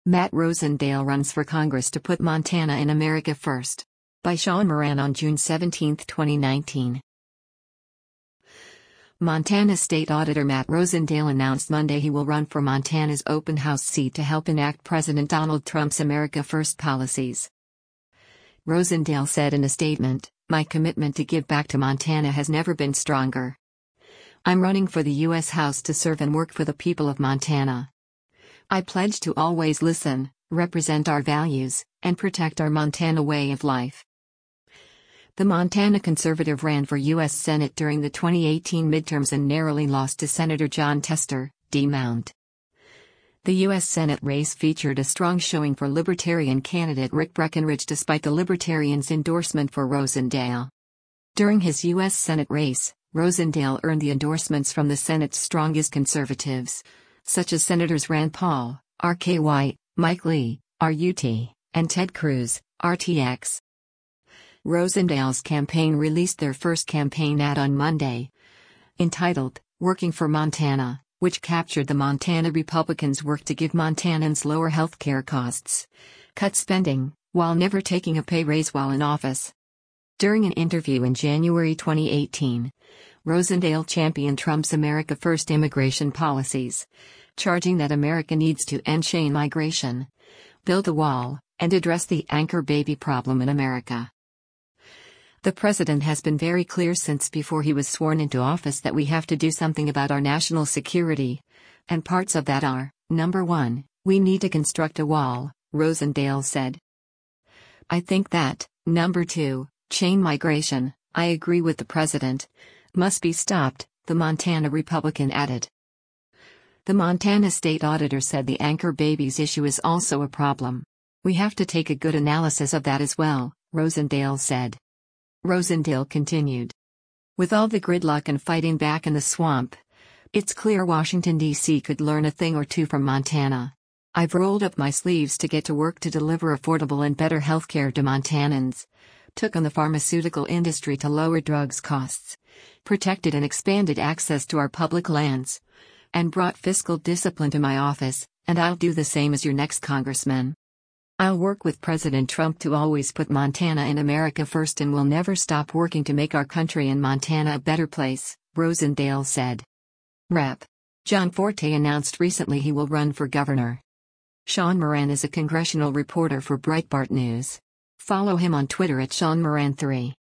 Matt Rosendale runs for Congress to put Montana in America first. By Sean Moran on June 17, 2019. Montana State Auditor Matt Rosendale announced Monday he will run for Montana's open house seat to help enact President Donald Trump's America First policies. Rosendale said in a statement, "My commitment to give back to Montana has never been stronger. I'm running for the U.S. House to serve and work for the people of Montana. I pledge to always listen, represent our values, and protect our Montana way of life." The Montana conservative ran for U.S. Senate during the 2018 midterms and narrowly lost to Senator Jon Tester, D-Mount. The U.S. Senate race featured a strong showing for Libertarian candidate Rick Breckinridge despite the Libertarians' endorsement for Rosendale. During his U.S. Senate race, Rosendale earned the endorsements from the Senate's strongest conservatives, such as Senators Rand Paul, R.K. White, Mike Lee, RUT, and Ted Cruz, RTX. Rosendale's campaign released their first campaign ad on Monday, entitled, "Working for Montana," which captured the Montana Republicans' work to give Montanans lower health care costs, cut spending, while never taking a pay raise while in office. During an interview in January 2018, Rosendale championed Trump's America First immigration policies, charging that America needs to end chain migration, build a wall, and address the anchor baby problem in America. The president has been very clear since before he was sworn into office that we have to do something about our national security, and parts of that are, number one, we need to construct a wall, Rosendale said. I think that, number two, chain migration, I agree with the president, must be stopped, the Montana Republican added. The Montana State Auditor said the anchor babies issue is also a problem. We have to take a good analysis of that as well, Rosendale said. Rosendale continued. With all the gridlock and fighting back in the swamp, it's clear Washington, D.C. could learn a thing or two from Montana. I've rolled up my sleeves to get to work to deliver affordable and better healthcare to Montanans, took on the pharmaceutical industry to lower drugs costs, protected and expanded access to our public lands, and brought fiscal discipline to my office, and I'll do the same as your next congressman. I'll work with President Trump to always put Montana and America first and will never stop working to make our country and Montana a better place, Rosendale said. Rep. John Forte announced recently he will run for governor. Sean Moran is a congressional reporter for Breitbart News. Follow him on Twitter at SeanMoran3.